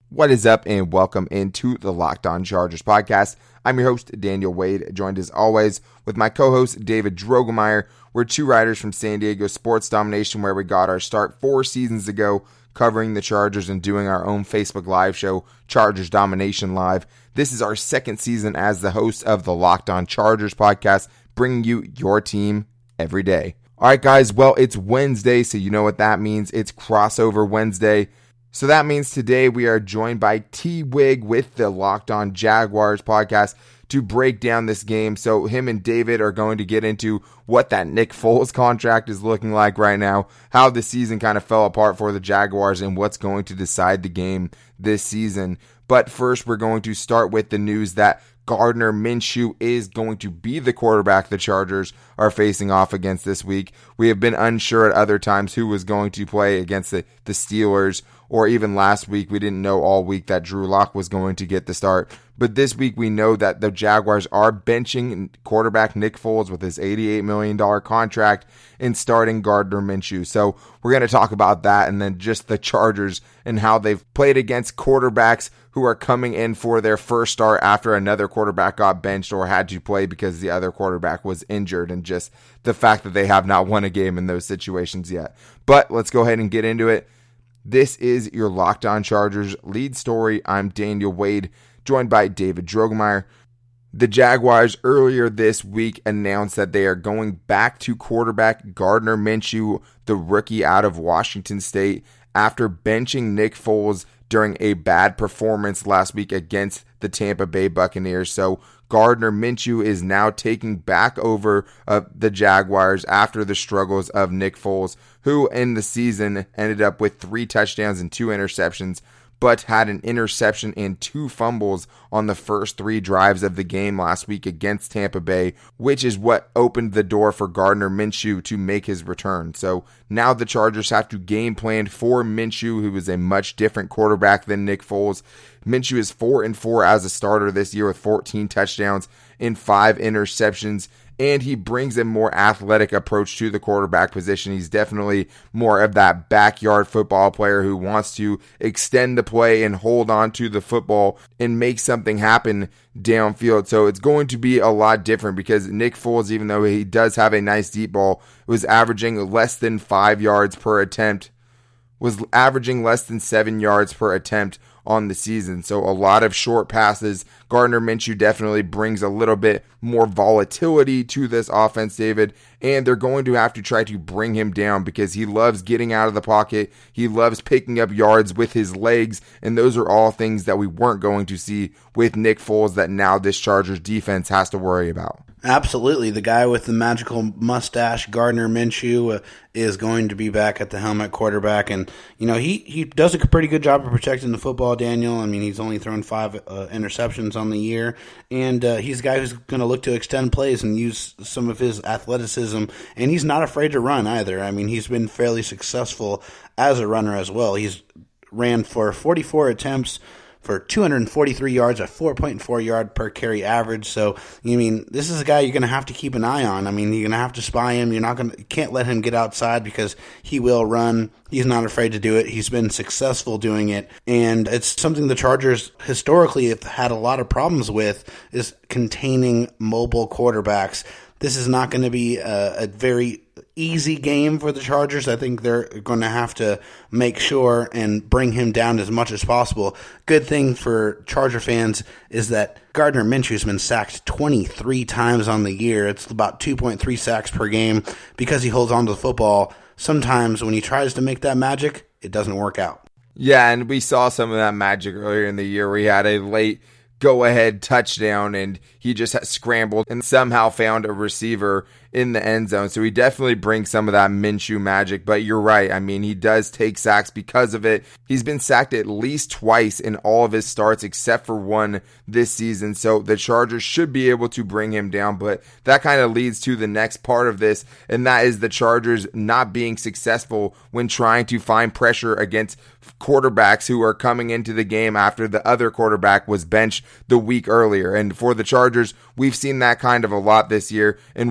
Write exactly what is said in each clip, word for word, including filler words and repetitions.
What is up, and welcome into the Locked On Chargers podcast. I'm your host, Daniel Wade, joined as always with my co-host, David Drogemeyer. We're two writers from San Diego Sports Domination, where we got our start four seasons ago covering the Chargers and doing our own Facebook Live show, Chargers Domination Live. This is our second season as the host of the Locked On Chargers podcast, bringing you your team every day. All right, guys, well, it's Wednesday, so you know what that means. It's Crossover Wednesday. So that means today we are joined by T-Wig with the Locked On Jaguars podcast to break down this game. So him and David are going to get into what that Nick Foles contract is looking like right now, how the season kind of fell apart for the Jaguars, and what's going to decide the game this season. But first, we're going to start with the news that Gardner Minshew is going to be the quarterback the Chargers are facing off against this week. We have been unsure at other times who was going to play against the, the Steelers, or even last week, we didn't know all week that Drew Lock was going to get the start. But this week, we know that the Jaguars are benching quarterback Nick Foles with his eighty-eight million dollars contract and starting Gardner Minshew. So we're going to talk about that, and then just the Chargers and how they've played against quarterbacks who are coming in for their first start after another quarterback got benched or had to play because the other quarterback was injured, and just the fact that they have not won a game in those situations yet. But let's go ahead and get into it. This is your Locked On Chargers lead story. I'm Daniel Wade, joined by David Drogemeyer. The Jaguars earlier this week announced that they are going back to quarterback Gardner Minshew, the rookie out of Washington State, after benching Nick Foles during a bad performance last week against the Tampa Bay Buccaneers. So Gardner Minshew is now taking back over uh, the Jaguars after the struggles of Nick Foles, who in the season ended up with three touchdowns and two interceptions, but had an interception and two fumbles on the first three drives of the game last week against Tampa Bay, which is what opened the door for Gardner Minshew to make his return. So now the Chargers have to game plan for Minshew, who is a much different quarterback than Nick Foles. Minshew is four and four as a starter this year with fourteen touchdowns and five interceptions. And he brings a more athletic approach to the quarterback position. He's definitely more of that backyard football player who wants to extend the play and hold on to the football and make something happen downfield. So it's going to be a lot different because Nick Foles, even though he does have a nice deep ball, was averaging less than five yards per attempt, was averaging less than seven yards per attempt on the season. So a lot of short passes. Gardner Minshew definitely brings a little bit more volatility to this offense, David, and they're going to have to try to bring him down because he loves getting out of the pocket. He loves picking up yards with his legs, and those are all things that we weren't going to see with Nick Foles that now this Chargers defense has to worry about. Absolutely. The guy with the magical mustache, Gardner Minshew, uh, is going to be back at the helm at quarterback. And, you know, he, he does a pretty good job of protecting the football, Daniel. I mean, he's only thrown five uh, interceptions on the year. And uh, he's a guy who's going to look to extend plays and use some of his athleticism. And he's not afraid to run either. I mean, he's been fairly successful as a runner as well. He's ran for forty-four attempts for two hundred forty-three yards, a four point four yard per carry average. So, I mean, this is a guy you're going to have to keep an eye on. I mean, you're going to have to spy him. You're not going to, you can't let him get outside because he will run. He's not afraid to do it. He's been successful doing it. And it's something the Chargers historically have had a lot of problems with, is containing mobile quarterbacks. This is not going to be a, a very easy game for the Chargers. I think they're going to have to make sure and bring him down as much as possible. Good thing for Charger fans is that Gardner Minshew's been sacked twenty-three times on the year. It's about two point three sacks per game because he holds on to the football. Sometimes when he tries to make that magic, it doesn't work out. Yeah, and we saw some of that magic earlier in the year where he had a late go-ahead touchdown and he just had scrambled and somehow found a receiver in the end zone. So he definitely brings some of that Minshew magic, but you're right. I mean, he does take sacks because of it. He's been sacked at least twice in all of his starts except for one this season. So the Chargers should be able to bring him down, but that kind of leads to the next part of this, and that is the Chargers not being successful when trying to find pressure against quarterbacks who are coming into the game after the other quarterback was benched the week earlier. And for the Chargers, we've seen that kind of a lot this year. In one case,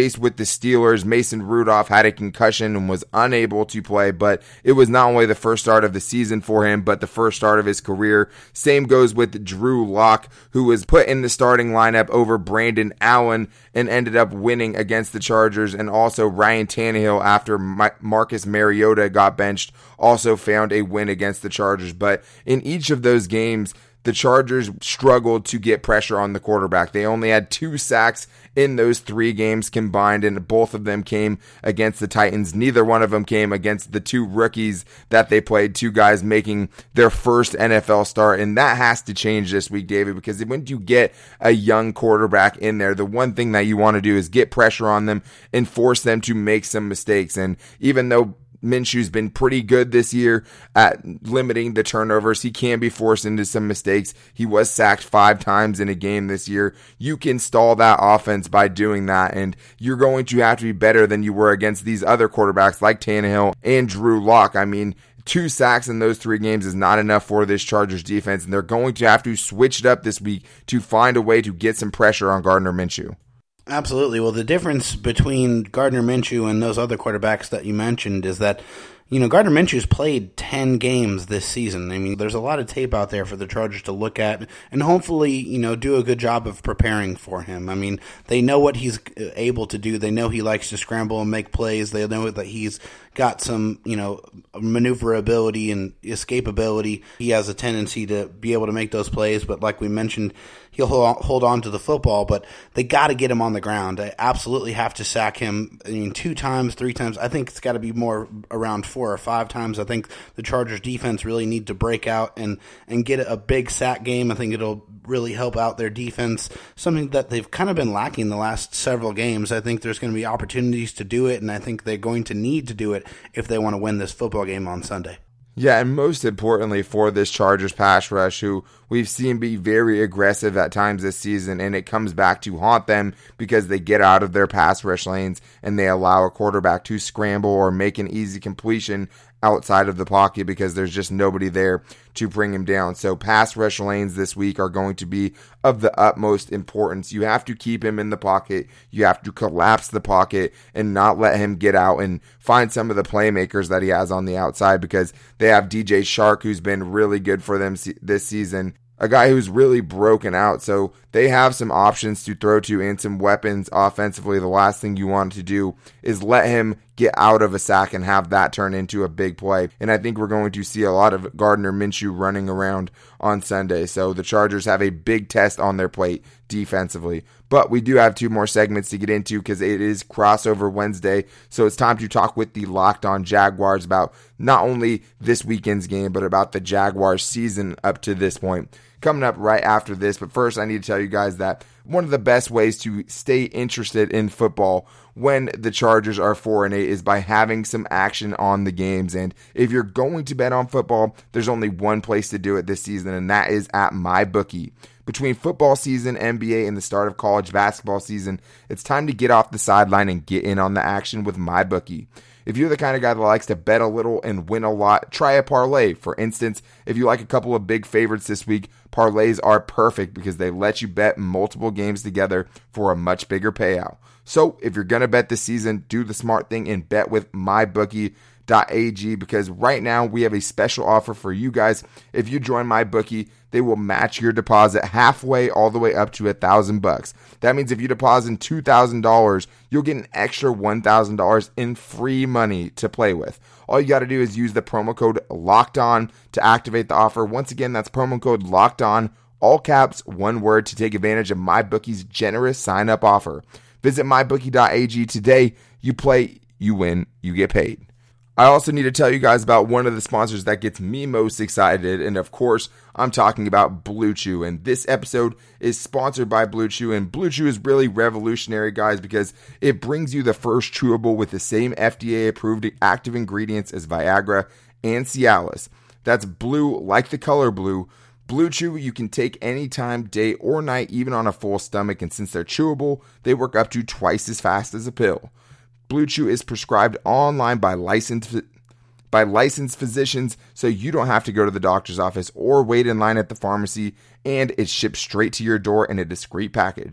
case with the Steelers. Mason Rudolph had a concussion and was unable to play, but it was not only the first start of the season for him, but the first start of his career. Same goes with Drew Lock, who was put in the starting lineup over Brandon Allen and ended up winning against the Chargers. And also Ryan Tannehill, after Marcus Mariota got benched, also found a win against the Chargers. But in each of those games, the Chargers struggled to get pressure on the quarterback. They only had two sacks in those three games combined, and both of them came against the Titans. Neither one of them came against the two rookies that they played, two guys making their first N F L start, and that has to change this week, David, because when you get a young quarterback in there, the one thing that you want to do is get pressure on them and force them to make some mistakes. And even though Minshew's been pretty good this year at limiting the turnovers, he can be forced into some mistakes. He was sacked five times in a game this year. You can stall that offense by doing that, and you're going to have to be better than you were against these other quarterbacks like Tannehill and Drew Lock. I mean, two sacks in those three games is not enough for this Chargers defense, and they're going to have to switch it up this week to find a way to get some pressure on Gardner Minshew. Absolutely. Well, the difference between Gardner Minshew and those other quarterbacks that you mentioned is that, you know, Gardner Minshew's played ten games this season. I mean, there's a lot of tape out there for the Chargers to look at and hopefully, you know, do a good job of preparing for him. I mean, they know what he's able to do. They know he likes to scramble and make plays. They know that he's got some, you know, maneuverability and escapability. He has a tendency to be able to make those plays, but like we mentioned, he'll hold on to the football, but they got to get him on the ground. They absolutely have to sack him. I mean, two times, three times. I think it's got to be more around four or five times. I think the Chargers defense really need to break out and, and get a big sack game. I think it'll really help out their defense, something that they've kind of been lacking the last several games. I think there's going to be opportunities to do it, and I think they're going to need to do it if they want to win this football game on Sunday. Yeah, and most importantly for this Chargers pass rush, who we've seen be very aggressive at times this season, and it comes back to haunt them because they get out of their pass rush lanes and they allow a quarterback to scramble or make an easy completion outside of the pocket because there's just nobody there to bring him down. So pass rush lanes this week are going to be of the utmost importance. You have to keep him in the pocket. You have to collapse the pocket and not let him get out and find some of the playmakers that he has on the outside, because they have D J Chark, who's been really good for them this season, a guy who's really broken out. So they have some options to throw to and some weapons offensively. The last thing you want to do is let him get out of a sack and have that turn into a big play. And I think we're going to see a lot of Gardner Minshew running around on Sunday. So the Chargers have a big test on their plate defensively. But we do have two more segments to get into because it is crossover Wednesday. So it's time to talk with the Locked On Jaguars about not only this weekend's game, but about the Jaguars season up to this point. Coming up right after this. But first, I need to tell you guys that one of the best ways to stay interested in football when the Chargers are four and eight is by having some action on the games. And if you're going to bet on football, there's only one place to do it this season, and that is at MyBookie. Between football season, N B A, and the start of college basketball season, it's time to get off the sideline and get in on the action with MyBookie. If you're the kind of guy that likes to bet a little and win a lot, try a parlay. For instance, if you like a couple of big favorites this week, parlays are perfect because they let you bet multiple games together for a much bigger payout. So if you're going to bet this season, do the smart thing and bet with my bookie dot a g, because right now we have a special offer for you guys. If you join MyBookie, they will match your deposit halfway all the way up to a thousand bucks. That means if you deposit two thousand dollars, you'll get an extra one thousand dollars in free money to play with. All you got to do is use the promo code LOCKEDON to activate the offer. Once again, that's promo code LOCKEDON, all caps, one word, to take advantage of MyBookie's generous sign-up offer. Visit my bookie dot a g today. You play, you win, you get paid. I also need to tell you guys about one of the sponsors that gets me most excited, and of course, I'm talking about Blue Chew. And this episode is sponsored by Blue Chew, and Blue Chew is really revolutionary, guys, because it brings you the first chewable with the same F D A-approved active ingredients as Viagra and Cialis. That's blue like the color blue. Blue Chew you can take anytime, day or night, even on a full stomach, and since they're chewable, they work up to twice as fast as a pill. Blue Chew is prescribed online by licensed by licensed physicians, so you don't have to go to the doctor's office or wait in line at the pharmacy, and it's shipped straight to your door in a discreet package.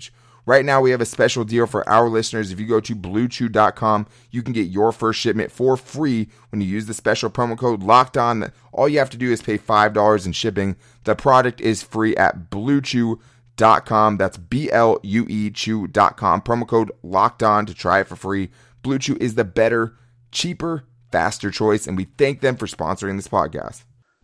Right now, we have a special deal for our listeners. If you go to blue chew dot com, you can get your first shipment for free when you use the special promo code LOCKEDON. All you have to do is pay five dollars in shipping. The product is free at blue chew dot com. That's B L U E chew dot com. Promo code LOCKEDON to try it for free. Blue Chew is the better, cheaper, faster choice, and we thank them for sponsoring this podcast.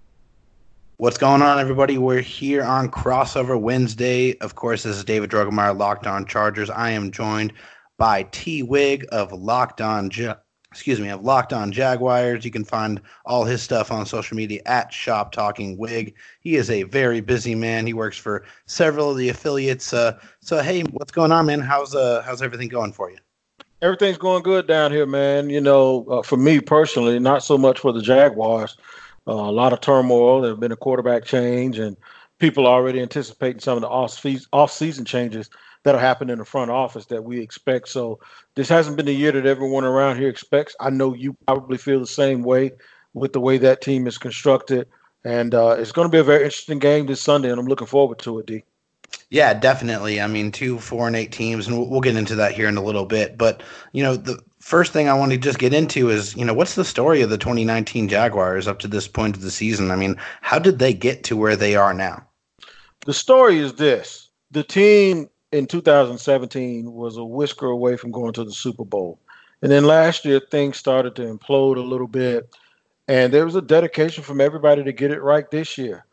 What's going on, everybody? We're here on Crossover Wednesday. Of course, this is David Drogemeyer, Locked On Chargers. I am joined by T. Wig of Locked On, ja- excuse me, of Locked On Jaguars. You can find all his stuff on social media at Shop Talking Wig. He is a very busy man. He works for several of the affiliates. Uh, so, hey, what's going on, man? How's uh, how's everything going for you? Everything's going good down here, man. You know, uh, for me personally, not so much for the Jaguars. Uh, a lot of turmoil. There's been a quarterback change, and people are already anticipating some of the off-season, off-season changes that'll happen in the front office that we expect. So this hasn't been the year that everyone around here expects. I know you probably feel the same way with the way that team is constructed. And uh, it's going to be a very interesting game this Sunday, and I'm looking forward to it, D. Yeah, definitely. I mean, two, four, and eight teams, and we'll, we'll get into that here in a little bit. But, you know, the first thing I want to just get into is, you know, what's the story of the twenty nineteen Jaguars up to this point of the season? I mean, how did they get to where they are now? The story is this. The team in two thousand seventeen was a whisker away from going to the Super Bowl. And then last year, things started to implode a little bit. And there was a dedication from everybody to get it right this year.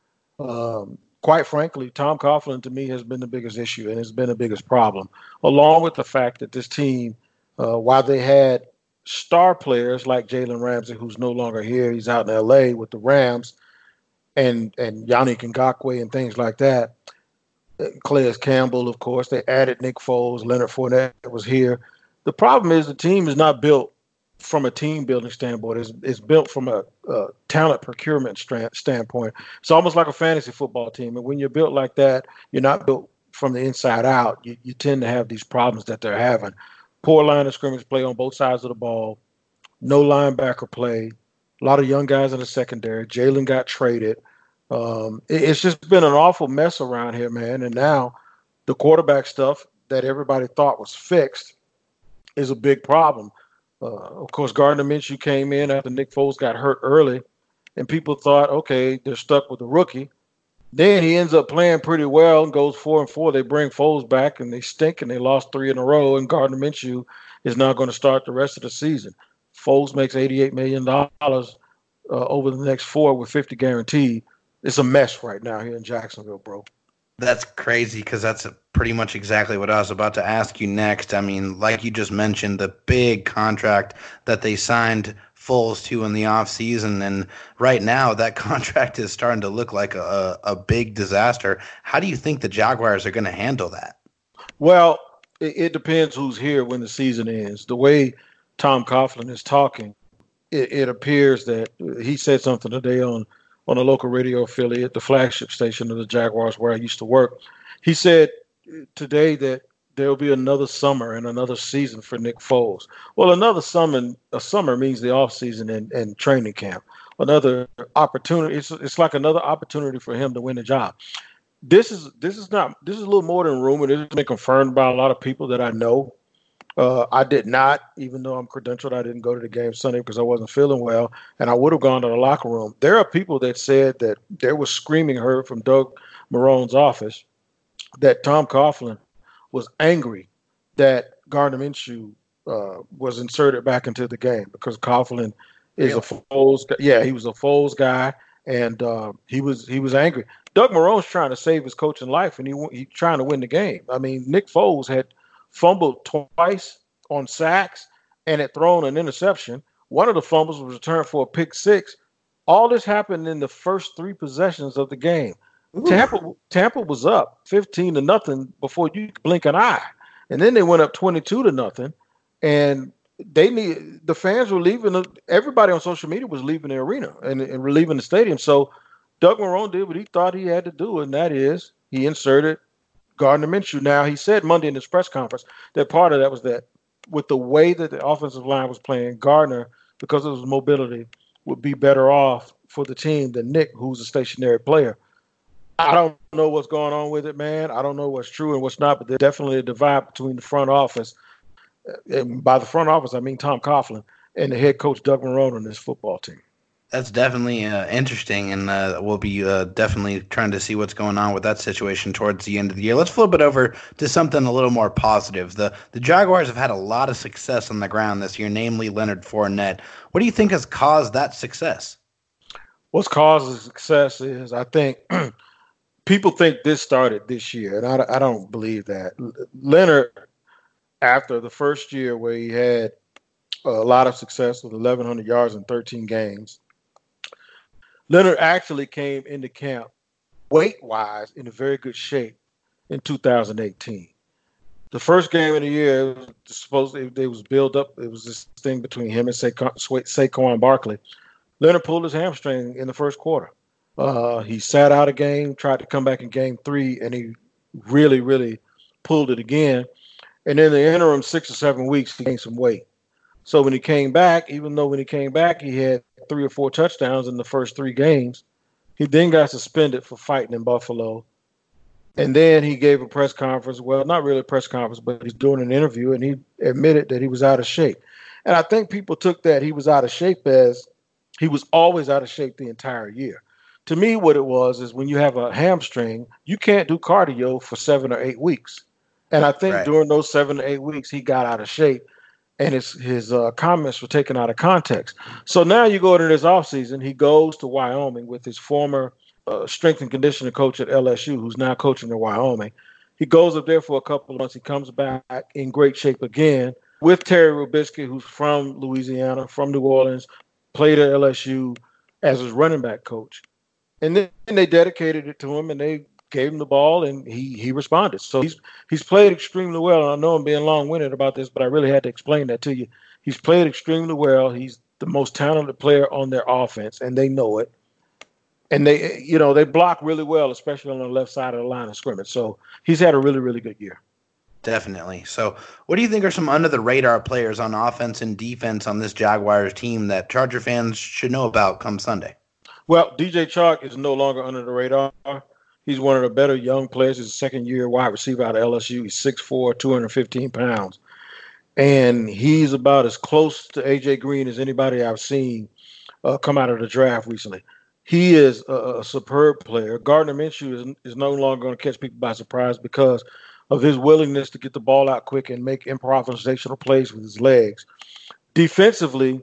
Um, quite frankly, Tom Coughlin, to me, has been the biggest issue and has been the biggest problem, along with the fact that this team, uh, while they had star players like Jalen Ramsey, who's no longer here, he's out in L A with the Rams, and, and Yannick Ngakoue and things like that, Calais Campbell, of course, they added Nick Foles, Leonard Fournette was here. The problem is the team is not built from a team building standpoint. It's, it's built from a, a talent procurement strand, standpoint. It's almost like a fantasy football team. And when you're built like that, you're not built from the inside out. You, you tend to have these problems that they're having. Poor line of scrimmage play on both sides of the ball, no linebacker play, a lot of young guys in the secondary. Jalen got traded. Um, it, it's just been an awful mess around here, man. And now the quarterback stuff that everybody thought was fixed is a big problem. Uh, of course, Gardner Minshew came in after Nick Foles got hurt early, and people thought, okay, they're stuck with the rookie. Then he ends up playing pretty well and goes four and four. They bring Foles back, and they stink, and they lost three in a row, and Gardner Minshew is now going to start the rest of the season. Foles makes eighty-eight million dollars uh, over the next four with fifty guaranteed. It's a mess right now here in Jacksonville, bro. That's crazy because that's pretty much exactly what I was about to ask you next. I mean, like you just mentioned, the big contract that they signed Foles to in the offseason, and right now that contract is starting to look like a, a big disaster. How do you think the Jaguars are going to handle that? Well, it, it depends who's here when the season ends. The way Tom Coughlin is talking, it, it appears that he said something today on on a local radio affiliate, the flagship station of the Jaguars where I used to work. He said today that there will be another summer and another season for Nick Foles. Well, another summer, a summer means the offseason and, and training camp. Another opportunity. It's, it's like another opportunity for him to win a job. This is this is not this is a little more than rumor. This has been confirmed by a lot of people that I know. Uh, I did not, even though I'm credentialed, I didn't go to the game Sunday because I wasn't feeling well, and I would have gone to the locker room. There are people that said that there was screaming heard from Doug Marrone's office that Tom Coughlin was angry that Gardner Minshew uh, was inserted back into the game because Coughlin is really? a Foles guy. Yeah, he was a Foles guy, and uh, he was he was angry. Doug Marrone's trying to save his coaching life, and he he's trying to win the game. I mean, Nick Foles had fumbled twice on sacks and had thrown an interception. One of the fumbles was returned for a pick six. All this happened in the first three possessions of the game. Ooh. Tampa Tampa was up fifteen to nothing before you could blink an eye. And then they went up twenty-two to nothing. And they need the fans were leaving. Everybody on social media was leaving the arena and, and leaving the stadium. So Doug Marrone did what he thought he had to do, and that is he inserted Gardner Minshew. Now, he said Monday in his press conference that part of that was that with the way that the offensive line was playing, Gardner, because of his mobility, would be better off for the team than Nick, who's a stationary player. I don't know what's going on with it, man. I don't know what's true and what's not, but there's definitely a divide between the front office. And by the front office, I mean Tom Coughlin and the head coach, Doug Marrone, on this football team. That's definitely uh, interesting, and uh, we'll be uh, definitely trying to see what's going on with that situation towards the end of the year. Let's flip it over to something a little more positive. The the Jaguars have had a lot of success on the ground this year, namely Leonard Fournette. What do you think has caused that success? What's caused the success is, I think, people think this started this year, and I, I don't believe that. Leonard, after the first year where he had a lot of success with eleven hundred yards in thirteen games, Leonard actually came into camp weight-wise in a very good shape in two thousand eighteen. The first game of the year, it was supposed to, it was built up. It was this thing between him and Saquon, Saquon Barkley. Leonard pulled his hamstring in the first quarter. Uh, he sat out a game, tried to come back in game three, and he really, really pulled it again. And in the interim, six or seven weeks, he gained some weight. So when he came back, even though when he came back, he had three or four touchdowns in the first three games, he then got suspended for fighting in Buffalo. And then he gave a press conference. Well, not really a press conference, but he's doing an interview, and he admitted that he was out of shape. And I think people took that he was out of shape as he was always out of shape the entire year. To me, what it was is when you have a hamstring, you can't do cardio for seven or eight weeks. And I think right. during those seven or eight weeks, he got out of shape, and his his uh, comments were taken out of context. So now you go into this offseason, he goes to Wyoming with his former uh, strength and conditioning coach at L S U, who's now coaching in Wyoming. He goes up there for a couple of months. He comes back in great shape again with Terry Robisky, who's from Louisiana, from New Orleans, played at L S U as his running back coach. And then they dedicated it to him, and they gave him the ball, and he he responded. So he's he's played extremely well. And I know I'm being long-winded about this, but I really had to explain that to you. He's played extremely well. He's the most talented player on their offense, and they know it. And they, you know, they block really well, especially on the left side of the line of scrimmage. So he's had a really, really good year. Definitely. So what do you think are some under-the-radar players on offense and defense on this Jaguars team that Charger fans should know about come Sunday? Well, D J Chark is no longer under the radar. He's one of the better young players. He's a second-year wide receiver out of L S U. He's six foot four, two hundred fifteen pounds. And he's about as close to A J Green as anybody I've seen uh, come out of the draft recently. He is a, a superb player. Gardner Minshew is, is no longer going to catch people by surprise because of his willingness to get the ball out quick and make improvisational plays with his legs. Defensively,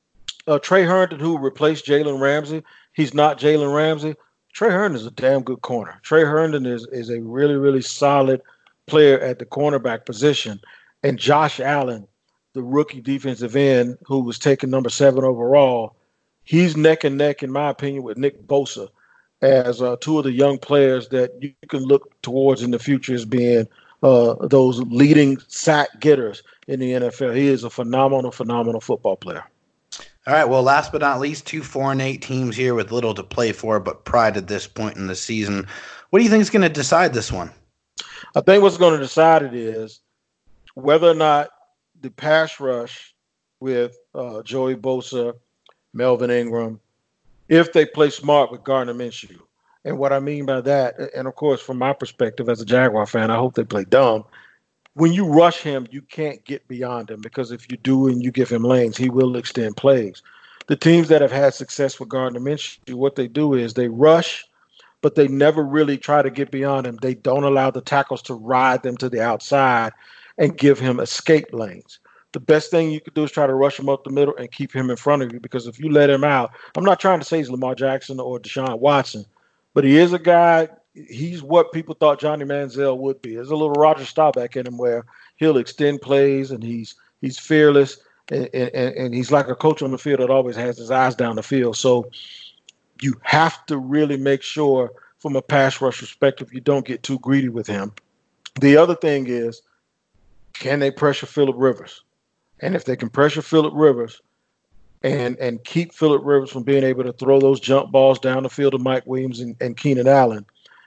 uh, Trey Herndon, who replaced Jalen Ramsey, he's not Jalen Ramsey. Trey Herndon is a damn good corner. Trey Herndon is, is a really, really solid player at the cornerback position. And Josh Allen, the rookie defensive end who was taken number seven overall, he's neck and neck, in my opinion, with Nick Bosa as uh, two of the young players that you can look towards in the future as being uh, those leading sack getters in the N F L. He is a phenomenal, phenomenal football player. All right, well, last but not least, two four and eight teams here with little to play for but pride at this point in the season. What do you think is going to decide this one? I think what's going to decide it is whether or not the pass rush with uh, Joey Bosa, Melvin Ingram, if they play smart with Gardner Minshew. And what I mean by that, and of course, from my perspective as a Jaguar fan, I hope they play dumb. When you rush him, you can't get beyond him because if you do and you give him lanes, he will extend plays. The teams that have had success with Gardner Minshew, what they do is they rush, but they never really try to get beyond him. They don't allow the tackles to ride them to the outside and give him escape lanes. The best thing you could do is try to rush him up the middle and keep him in front of you because if you let him out, I'm not trying to say he's Lamar Jackson or Deshaun Watson, but he is a guy. He's what people thought Johnny Manziel would be. There's a little Roger Staubach in him where he'll extend plays and he's he's fearless and, and, and he's like a coach on the field that always has his eyes down the field. So you have to really make sure from a pass rush perspective you don't get too greedy with him. The other thing is, can they pressure Phillip Rivers? And if they can pressure Phillip Rivers and and keep Phillip Rivers from being able to throw those jump balls down the field to Mike Williams and, and Keenan Allen,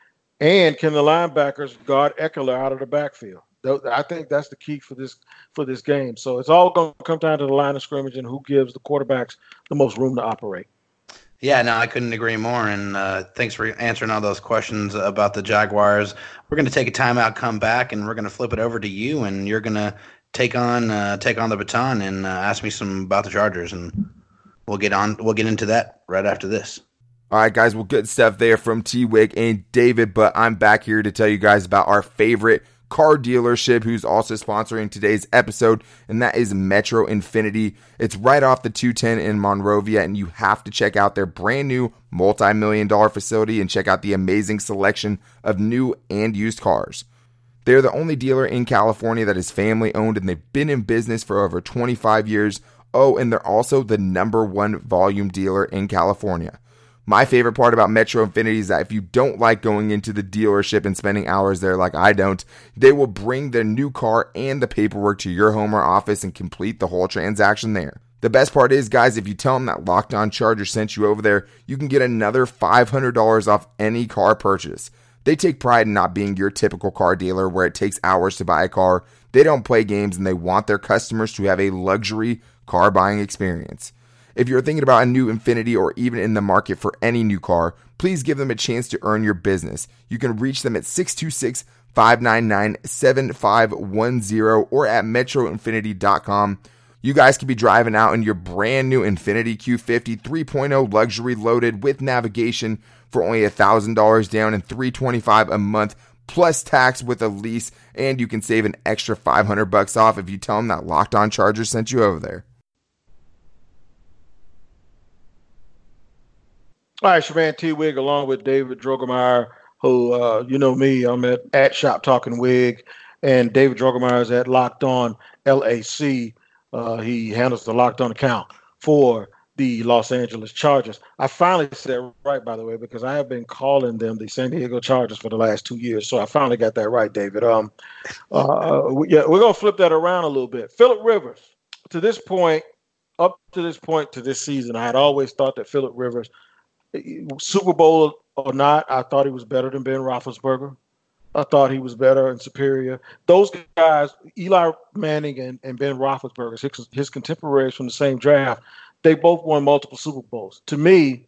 and can the linebackers guard Eckler out of the backfield? I think that's the key for this for this game. So it's all going to come down to the line of scrimmage and who gives the quarterbacks the most room to operate. Yeah, no, I couldn't agree more. And uh, thanks for answering all those questions about the Jaguars. We're going to take a timeout, come back, and we're going to flip it over to you, and you're going to take on uh, take on the baton and uh, ask me some about the Chargers, and we'll get on. We'll get into that right after this. All right, guys, well, good stuff there from T-Wig and David, but I'm back here to tell you guys about our favorite car dealership who's also sponsoring today's episode, and that is Metro Infinity. It's right off the two ten in Monrovia, and you have to check out their brand new multi-million dollar facility and check out the amazing selection of new and used cars. They're the only dealer in California that is family owned, and they've been in business for over twenty-five years. Oh, and they're also the number one volume dealer in California. My favorite part about Metro Infinity is that if you don't like going into the dealership and spending hours there like I don't, they will bring their new car and the paperwork to your home or office and complete the whole transaction there. The best part is, guys, if you tell them that Locked On Charger sent you over there, you can get another five hundred dollars off any car purchase. They take pride in not being your typical car dealer where it takes hours to buy a car. They don't play games, and they want their customers to have a luxury car buying experience. If you're thinking about a new Infiniti or even in the market for any new car, please give them a chance to earn your business. You can reach them at six two six, five nine nine, seven five one zero or at metro infinity dot com. You guys could be driving out in your brand new Infiniti Q fifty three point oh luxury loaded with navigation for only one thousand dollars down and three hundred twenty-five dollars a month plus tax with a lease, and you can save an extra five hundred bucks off if you tell them that Locked On Chargers sent you over there. All right, Shavan T-Wig along with David Drogemeyer, who, uh, you know me, I'm at, at Shop Talking Wig, and David Drogemeyer is at Locked On L A C. Uh, he handles the Locked On account for the Los Angeles Chargers. I finally said it right, by the way, because I have been calling them the San Diego Chargers for the last two years, so I finally got that right, David. Um, uh, yeah, we're going to flip that around a little bit. Phillip Rivers, to this point, up to this point to this season, I had always thought that Phillip Rivers, Super Bowl or not, I thought he was better than Ben Roethlisberger. I thought he was better and superior. Those guys, Eli Manning and, and Ben Roethlisberger, his, his contemporaries from the same draft, they both won multiple Super Bowls. To me,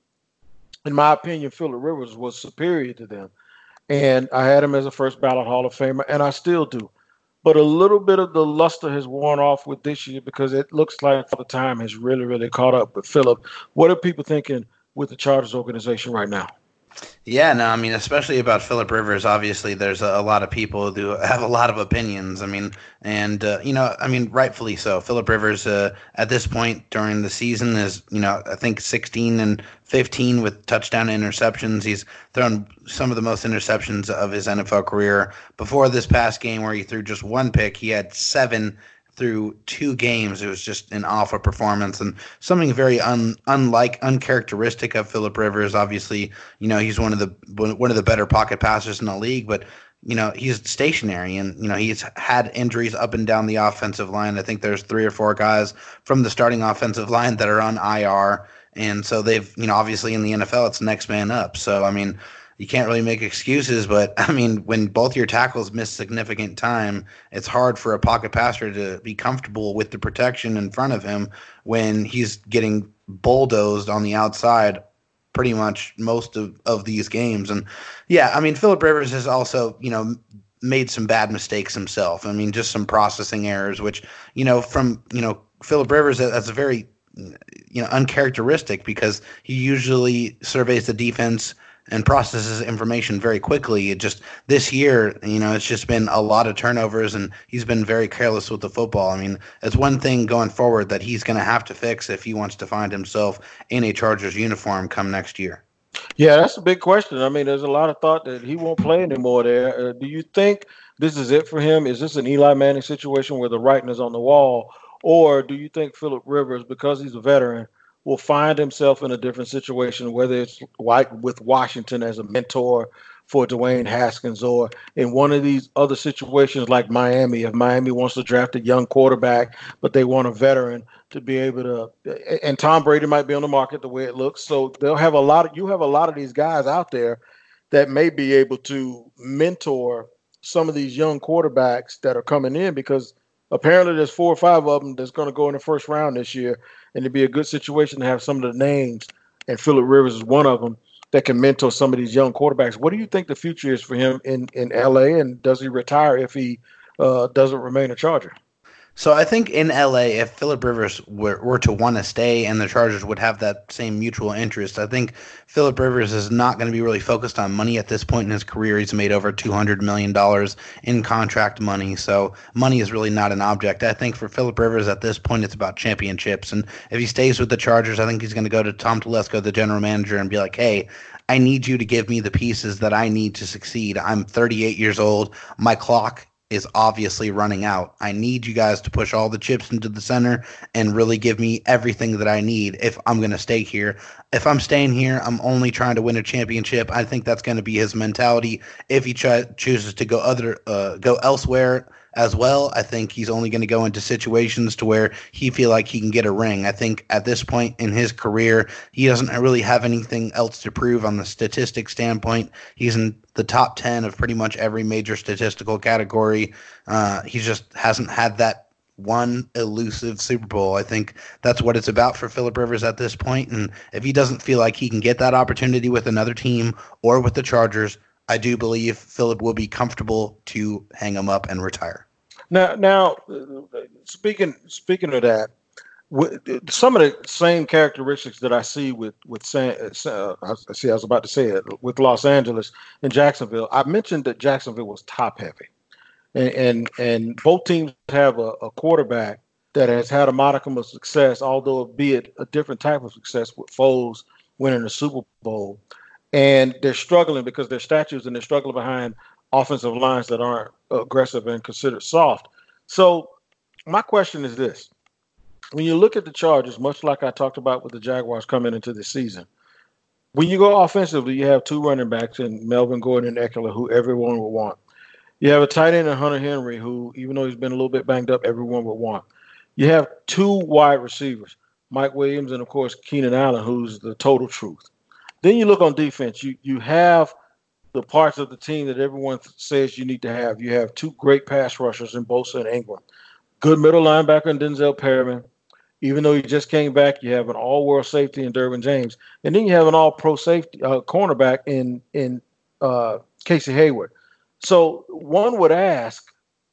in my opinion, Phillip Rivers was superior to them. And I had him as a first ballot Hall of Famer, and I still do. But a little bit of the luster has worn off with this year because it looks like the time has really, really caught up with Phillip. What are people thinking with the Chargers organization right now? Yeah, no, I mean, especially about Phillip Rivers, obviously there's a, a lot of people who have a lot of opinions. I mean, and, uh, you know, I mean, rightfully so. Phillip Rivers, uh, at this point during the season is, you know, I think sixteen and fifteen with touchdown interceptions. He's thrown some of the most interceptions of his N F L career. Before this past game where he threw just one pick, he had seven through two games. It was just an awful performance and something very un, unlike, uncharacteristic of Phillip Rivers. Obviously, you know, he's one of the one of the better pocket passers in the league, but you know, he's stationary and, you know, he's had injuries up and down the offensive line. I think there's three or four guys from the starting offensive line that are on I R. And so they've, you know, obviously in the N F L, it's next man up. So, I mean, you can't really make excuses, but I mean, when both your tackles miss significant time, it's hard for a pocket passer to be comfortable with the protection in front of him when he's getting bulldozed on the outside pretty much most of, of these games. And yeah, I mean, Phillip Rivers has also, you know, made some bad mistakes himself. I mean, just some processing errors, which, you know, from, you know, Phillip Rivers, that's a very, you know, uncharacteristic because he usually surveys the defense and processes information very quickly. It just this year, you know, it's just been a lot of turnovers and he's been very careless with the football. I mean, it's one thing going forward that he's going to have to fix if he wants to find himself in a Chargers uniform come next year. Yeah, that's a big question. I mean, there's a lot of thought that he won't play anymore there. Uh, do you think this is it for him? Is this an Eli Manning situation where the writing is on the wall? Or do you think Phillip Rivers, because he's a veteran, will find himself in a different situation, whether it's like with Washington as a mentor for Dwayne Haskins or in one of these other situations like Miami, if Miami wants to draft a young quarterback, but they want a veteran to be able to, and Tom Brady might be on the market the way it looks. So they'll have a lot of, you have a lot of these guys out there that may be able to mentor some of these young quarterbacks that are coming in because apparently there's four or five of them that's going to go in the first round this year. And it'd be a good situation to have some of the names and Phillip Rivers is one of them that can mentor some of these young quarterbacks. What do you think the future is for him in, in L A, and does he retire if he uh, doesn't remain a Charger? So I think in L A, if Phillip Rivers were, were to want to stay and the Chargers would have that same mutual interest, I think Phillip Rivers is not going to be really focused on money at this point in his career. He's made over two hundred million dollars in contract money, so money is really not an object. I think for Phillip Rivers at this point, it's about championships, and if he stays with the Chargers, I think he's going to go to Tom Telesco, the general manager, and be like, hey, I need you to give me the pieces that I need to succeed. I'm thirty-eight years old. My clock is obviously running out. I need you guys to push all the chips into the center and really give me everything that I need if I'm going to stay here. If I'm staying here, I'm only trying to win a championship. I think that's going to be his mentality. If he try, chooses to go other uh, go elsewhere as well, I think he's only going to go into situations to where he feel like he can get a ring. I think at this point in his career, he doesn't really have anything else to prove on the statistics standpoint. He's in the top ten of pretty much every major statistical category. Uh, he just hasn't had that one elusive Super Bowl. I think that's what it's about for Phillip Rivers at this point. And if he doesn't feel like he can get that opportunity with another team or with the Chargers, I do believe Phillip will be comfortable to hang him up and retire. Now, now, speaking speaking of that, some of the same characteristics that I see with with San, uh, I see I was about to say it with Los Angeles and Jacksonville. I mentioned that Jacksonville was top heavy, and and, and both teams have a, a quarterback that has had a modicum of success, although be it a different type of success with Foles winning the Super Bowl. And they're struggling because they're statues and they're struggling behind offensive lines that aren't aggressive and considered soft. So my question is this. When you look at the Chargers, much like I talked about with the Jaguars coming into the season, when you go offensively, you have two running backs in Melvin Gordon and Eckler, who everyone would want. You have a tight end in Hunter Henry, who, even though he's been a little bit banged up, everyone would want. You have two wide receivers, Mike Williams and, of course, Keenan Allen, who's the total truth. Then you look on defense. You you have the parts of the team that everyone says you need to have. You have two great pass rushers in Bosa and Ingram. Good middle linebacker in Denzel Perryman. Even though he just came back, you have an all-world safety in Derwin James. And then you have an all-pro safety uh, cornerback in, in uh, Casey Hayward. So one would ask,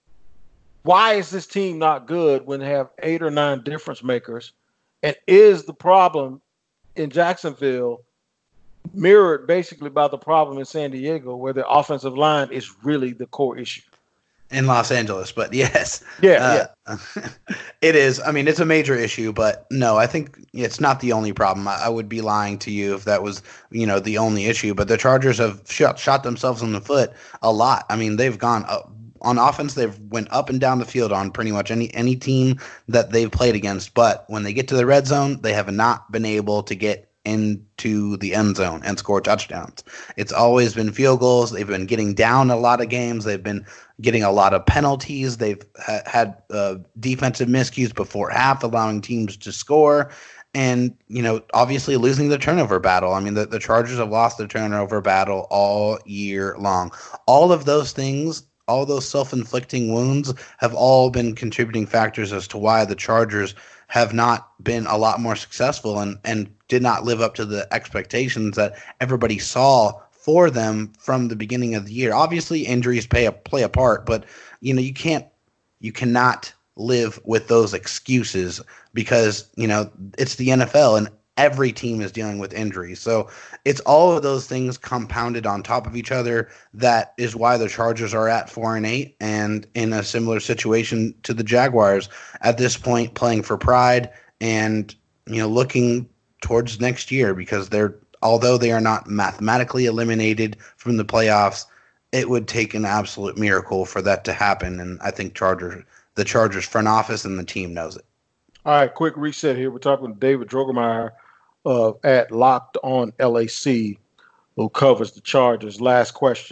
why is this team not good when they have eight or nine difference makers? And is the problem in Jacksonville mirrored basically by the problem in San Diego, where the offensive line is really the core issue? In Los Angeles, but yes. Yeah, uh, yeah. It is. I mean, it's a major issue, but no, I think it's not the only problem. I, I would be lying to you if that was, you know, the only issue. But the Chargers have shot, shot themselves in the foot a lot. I mean, they've gone up. On offense, they've went up and down the field on pretty much any any team that they've played against. But when they get to the red zone, they have not been able to get into the end zone and score touchdowns. It's always been field goals. They've been getting down a lot of games. They've been getting a lot of penalties. They've ha- had uh, defensive miscues before half, allowing teams to score. And, you know, obviously losing the turnover battle. I mean, the, the Chargers have lost the turnover battle all year long. All of those things, all those self-inflicting wounds have all been contributing factors as to why the Chargers have not been a lot more successful and, and did not live up to the expectations that everybody saw for them from the beginning of the year. Obviously, injuries play a, play a part, but, you know, you can't, you cannot live with those excuses because, you know, it's the N F L and every team is dealing with injuries. So it's all of those things compounded on top of each other. That is why the Chargers are at four and eight and in a similar situation to the Jaguars at this point, playing for pride and, you know, looking towards next year, because they're, although they are not mathematically eliminated from the playoffs, it would take an absolute miracle for that to happen. And I think Chargers, the Chargers front office and the team knows it. All right, quick reset here. We're talking to David Drogemeyer uh, at Locked On L A C, who covers the Chargers. Last question.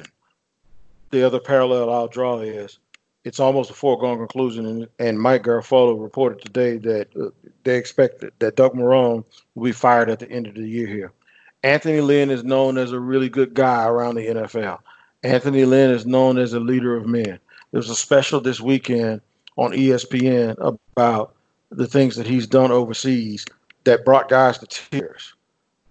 The other parallel I'll draw is it's almost a foregone conclusion, and, and Mike Garafolo reported today that uh, they expect that, that Doug Marrone will be fired at the end of the year here. Anthony Lynn is known as a really good guy around the N F L. Anthony Lynn is known as a leader of men. There was a special this weekend on E S P N about the things that he's done overseas that brought guys to tears.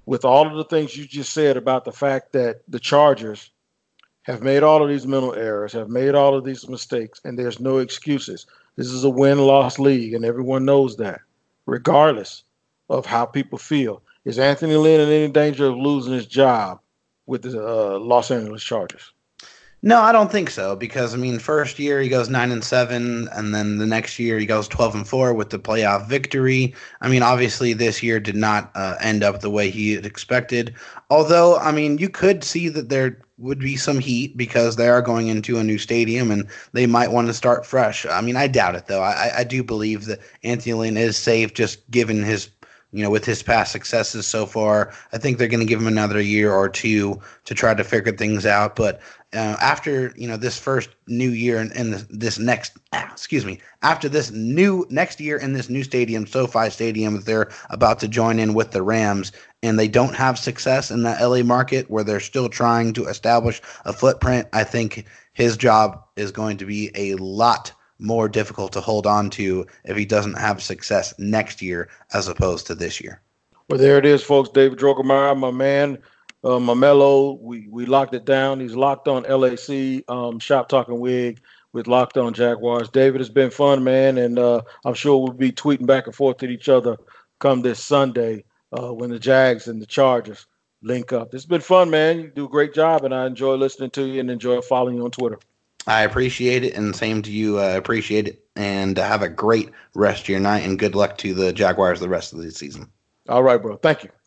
with all of the things you just said about the fact that the Chargers have made all of these mental errors, have made all of these mistakes, and there's no excuses. This is a win-loss league, and everyone knows that, regardless of how people feel. Is Anthony Lynn in any danger of losing his job with the uh, Los Angeles Chargers? No, I don't think so, because I mean, first year he goes nine and seven, and then the next year he goes twelve and four with the playoff victory. I mean, obviously this year did not uh, end up the way he had expected. Although, I mean, you could see that there would be some heat because they are going into a new stadium and they might want to start fresh. I mean, I doubt it though. I, I do believe that Anthony Lynn is safe, just given his. You know, with his past successes so far. I think they're going to give him another year or two to try to figure things out. But uh, after, you know, this first new year and, and this, this next, ah, excuse me, after this new next year in this new stadium, SoFi Stadium, they're about to join in with the Rams, and they don't have success in the L A market where they're still trying to establish a footprint, I think his job is going to be a lot more difficult to hold on to if he doesn't have success next year as opposed to this year. Well, there it is, folks. David Drogemeyer, my man, uh, Mamelo. We we locked it down. He's locked on L A C, um, Shop Talking Wig with Locked On Jaguars. David, it's been fun, man, and uh, I'm sure we'll be tweeting back and forth at each other come this Sunday uh, when the Jags and the Chargers link up. It's been fun, man. You do a great job, and I enjoy listening to you and enjoy following you on Twitter. I appreciate it, and same to you. I uh, appreciate it, and have a great rest of your night, and good luck to the Jaguars the rest of the season. All right, bro. Thank you.